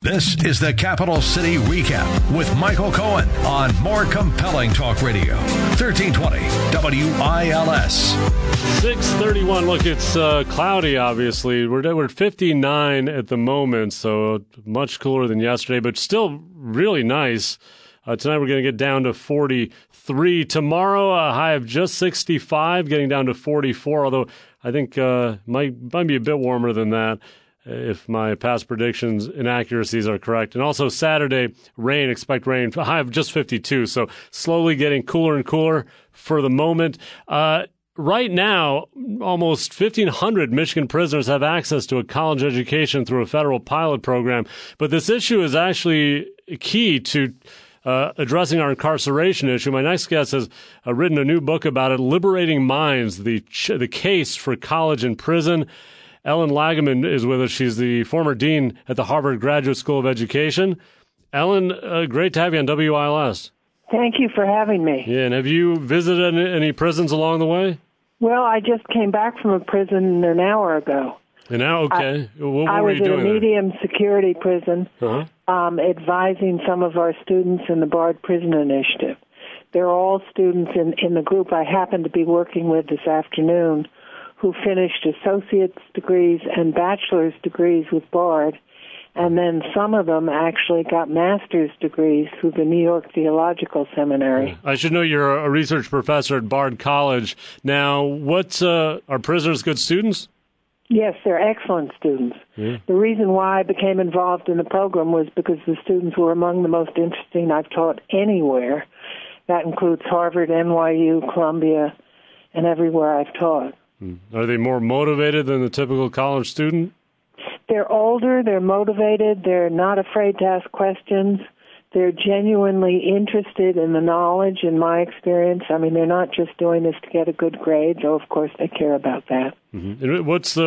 This is the Capital City Recap with Michael Cohen on More Compelling Talk Radio, 1320 WILS. 6:31. Look, it's cloudy, obviously. We're at 59 at the moment, so much cooler than yesterday, but still really nice. Tonight we're going to get down to 43. Tomorrow, a high of just 65, getting down to 44, although I think might be a bit warmer than that if my past predictions inaccuracies are correct. And also Saturday, expect rain, a high of just 52. So slowly getting cooler and cooler for the moment. Right now, almost 1,500 Michigan prisoners have access to a college education through a federal pilot program. But this issue is actually key to addressing our incarceration issue. My next guest has written a new book about it, Liberating Minds, the case for college and prison. Ellen Lageman is with us. She's the former dean at the Harvard Graduate School of Education. Ellen, great to have you on WILS. Thank you for having me. Yeah, and have you visited any prisons along the way? Well, I just came back from a prison an hour ago. An hour? Okay. What were you doing I was in a medium security prison, advising some of our students in the Barred Prison Initiative. They're all students in the group I happen to be working with this afternoon who finished associate's degrees and bachelor's degrees with Bard, and then some of them actually got master's degrees through the New York Theological Seminary. I should know you're a research professor at Bard College. Now, are prisoners good students? Yes, they're excellent students. Yeah. The reason why I became involved in the program was because the students were among the most interesting I've taught anywhere. That includes Harvard, NYU, Columbia, and everywhere I've taught. Are they more motivated than the typical college student? They're older, they're motivated, they're not afraid to ask questions. They're genuinely interested in the knowledge, in my experience. I mean, they're not just doing this to get a good grade, though of course they care about that. Mm-hmm. And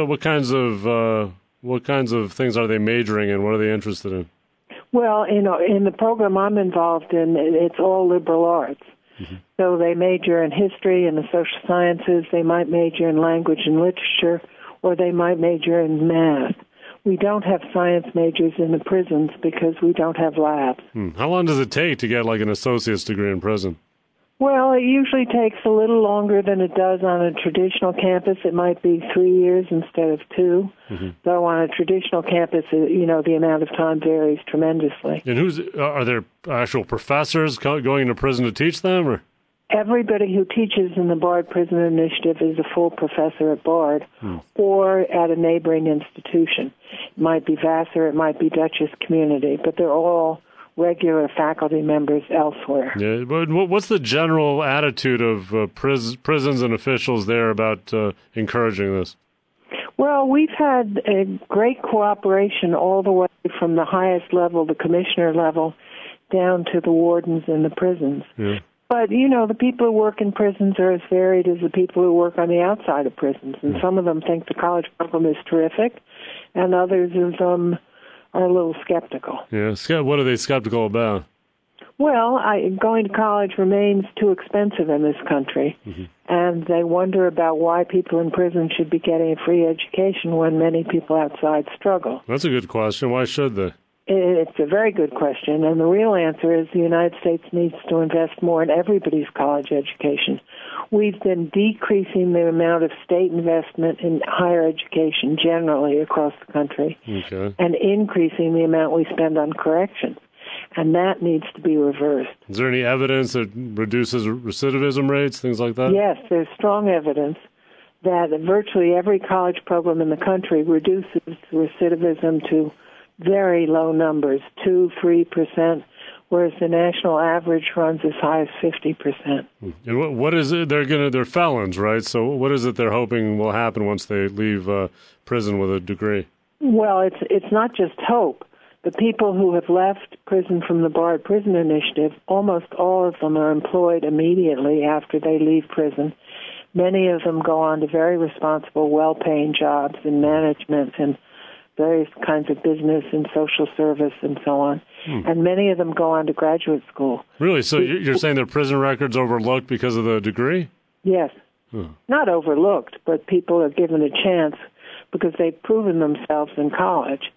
what kinds of things are they majoring in? What are they interested in? Well, in the program I'm involved in, it's all liberal arts. Mm-hmm. So they major in history and the social sciences, they might major in language and literature, or they might major in math. We don't have science majors in the prisons because we don't have labs. How long does it take to get like an associate's degree in prison? Well, it usually takes a little longer than it does on a traditional campus. It might be 3 years instead of 2. Mm-hmm. Though on a traditional campus, the amount of time varies tremendously. And are there actual professors going into prison to teach them, or? Everybody who teaches in the Bard Prison Initiative is a full professor at Bard or at a neighboring institution. It might be Vassar, it might be Dutchess Community, but they're all regular faculty members elsewhere. Yeah, but what's the general attitude of prisons and officials there about encouraging this? Well, we've had a great cooperation all the way from the highest level, the commissioner level, down to the wardens in the prisons. Yeah. But, the people who work in prisons are as varied as the people who work on the outside of prisons. And some of them think the college program is terrific, and others of them are a little skeptical. Yeah, what are they skeptical about? Well, going to college remains too expensive in this country, and they wonder about why people in prison should be getting a free education when many people outside struggle. That's a good question. Why should they? It's a very good question, and the real answer is the United States needs to invest more in everybody's college education. We've been decreasing the amount of state investment in higher education generally across the country, and increasing the amount we spend on corrections, and that needs to be reversed. Is there any evidence that reduces recidivism rates, things like that? Yes, there's strong evidence that virtually every college program in the country reduces recidivism to very low numbers, 2-3%, whereas the national average runs as high as 50%. And what is it? They're felons, right? So what is it they're hoping will happen once they leave prison with a degree? Well, it's not just hope. The people who have left prison from the Barred Prison Initiative, almost all of them are employed immediately after they leave prison. Many of them go on to very responsible, well-paying jobs in management and various kinds of business and social service and so on. And many of them go on to graduate school. Really? So you're saying their prison records overlooked because of the degree? Yes. Not overlooked, but people are given a chance because they've proven themselves in college.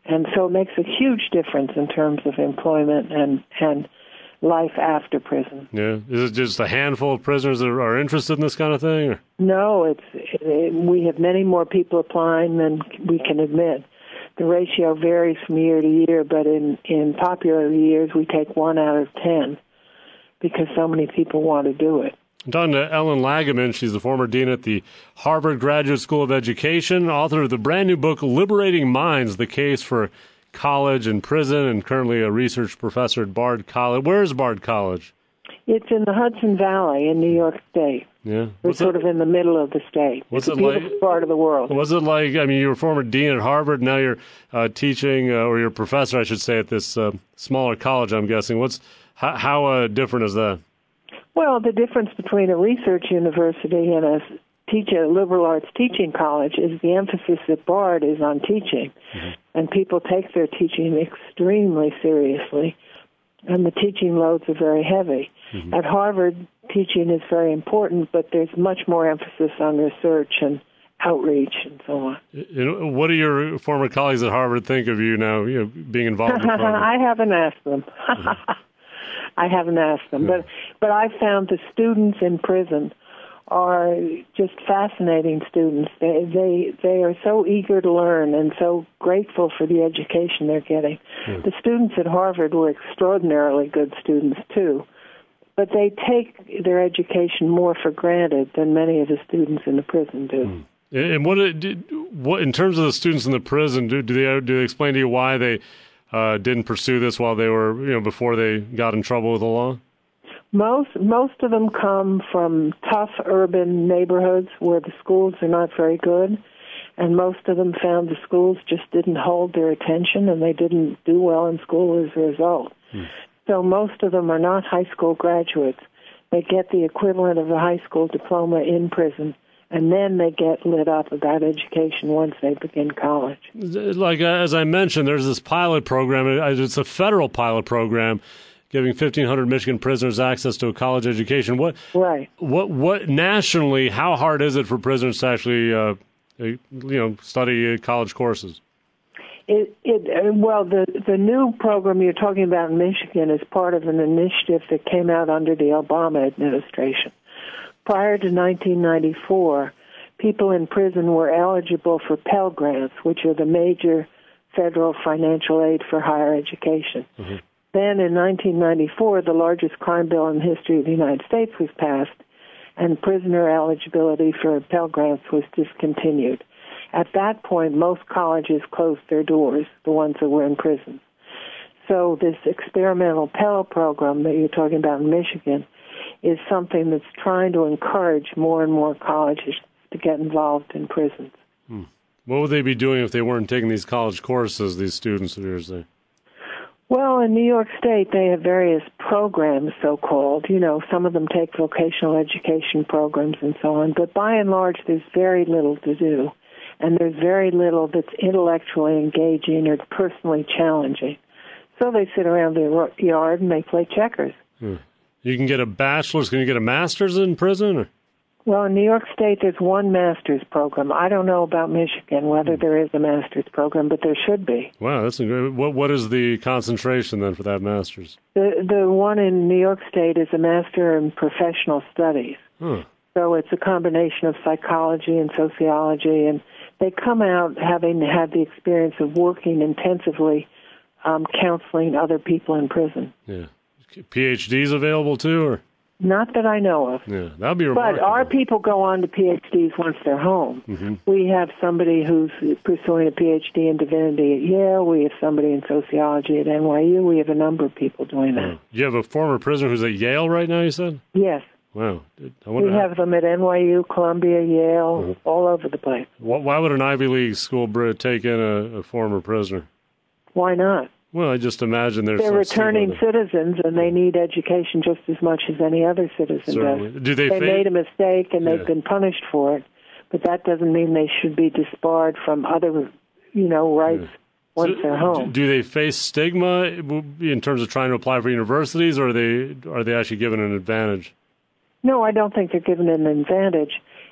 And so it makes a huge difference in terms of employment and life after prison. Yeah. Is it just a handful of prisoners that are interested in this kind of thing? Or? No, we have many more people applying than we can admit. The ratio varies from year to year, but in popular years, we take 1 out of 10 because so many people want to do it. I'm talking to Ellen Lageman. She's the former dean at the Harvard Graduate School of Education, author of the brand new book, Liberating Minds, The Case for College and Prison, and currently a research professor at Bard College. Where is Bard College? It's in the Hudson Valley in New York State. Yeah. We're sort of in the middle of the state. What's it's a beautiful part of the world. What's it like? I mean, you were former dean at Harvard. Now you're teaching, or you're a professor, I should say, at this smaller college, I'm guessing. How different is that? Well, the difference between a research university and a liberal arts teaching college is the emphasis at Bard is on teaching. Mm-hmm. And people take their teaching extremely seriously, and the teaching loads are very heavy. Mm-hmm. At Harvard, teaching is very important, but there's much more emphasis on research and outreach and so on. What do your former colleagues at Harvard think of you now, being involved in the program? I haven't asked them. Mm-hmm. I haven't asked them, but I found the students in prison are just fascinating students. They are so eager to learn and so grateful for the education they're getting. Mm. The students at Harvard were extraordinarily good students too, but they take their education more for granted than many of the students in the prison do. Mm. And what in terms of the students in the prison, do they explain to you why they didn't pursue this while they were, before they got in trouble with the law? Most of them come from tough urban neighborhoods where the schools are not very good, and most of them found the schools just didn't hold their attention, and they didn't do well in school as a result. Hmm. So most of them are not high school graduates. They get the equivalent of a high school diploma in prison, and then they get lit up about education once they begin college. Like, as I mentioned, there's this pilot program. It's a federal pilot program giving 1,500 Michigan prisoners access to a college education. What nationally, how hard is it for prisoners to actually, study college courses? Well, the new program you're talking about in Michigan is part of an initiative that came out under the Obama administration. Prior to 1994, people in prison were eligible for Pell Grants, which are the major federal financial aid for higher education. Mm-hmm. Then in 1994, the largest crime bill in the history of the United States was passed, and prisoner eligibility for Pell Grants was discontinued. At that point, most colleges closed their doors, the ones that were in prison. So this experimental Pell program that you're talking about in Michigan is something that's trying to encourage more and more colleges to get involved in prisons. Hmm. What would they be doing if they weren't taking these college courses, these students of yours there? Well, in New York State, they have various programs, so-called. Some of them take vocational education programs and so on. But by and large, there's very little to do. And there's very little that's intellectually engaging or personally challenging. So they sit around their yard and they play checkers. Hmm. You can get a bachelor's. Can you get a master's in prison? Or? Well, in New York State, there's one master's program. I don't know about Michigan, whether there is a master's program, but there should be. Wow, that's great. What is the concentration then for that master's? The one in New York State is a master in professional studies. Huh. So it's a combination of psychology and sociology, and they come out having had the experience of working intensively counseling other people in prison. Yeah. PhDs available too, or? Not that I know of. Yeah, that'd be remarkable. But our people go on to PhDs once they're home. Mm-hmm. We have somebody who's pursuing a PhD in divinity at Yale. We have somebody in sociology at NYU. We have a number of people doing that. You have a former prisoner who's at Yale right now, you said? Yes. Wow. We have them at NYU, Columbia, Yale, all over the place. Why would an Ivy League school take in a former prisoner? Why not? Well, I just imagine they're returning citizens, and they need education just as much as any other citizen does. Do they made a mistake, and they've been punished for it, but that doesn't mean they should be disbarred from other, rights once they're home. Do they face stigma in terms of trying to apply for universities, or are they actually given an advantage? No, I don't think they're given an advantage.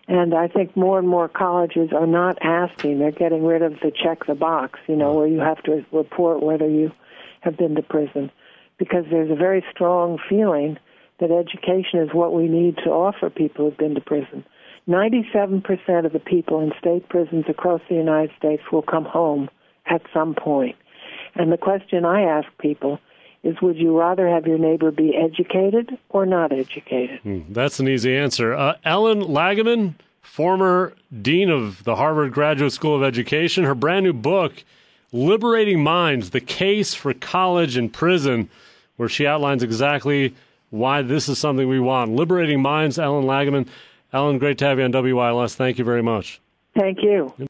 And I think more and more colleges are not asking. They're getting rid of the check the box, where you have to report whether you have been to prison, because there's a very strong feeling that education is what we need to offer people who've been to prison. 97% of the people in state prisons across the United States will come home at some point. And the question I ask people is, would you rather have your neighbor be educated or not educated? That's an easy answer. Ellen Lageman, former dean of the Harvard Graduate School of Education, her brand new book, Liberating Minds, The Case for College and Prison, where she outlines exactly why this is something we want. Liberating Minds, Ellen Lageman. Ellen, great to have you on WILS. Thank you very much. Thank you.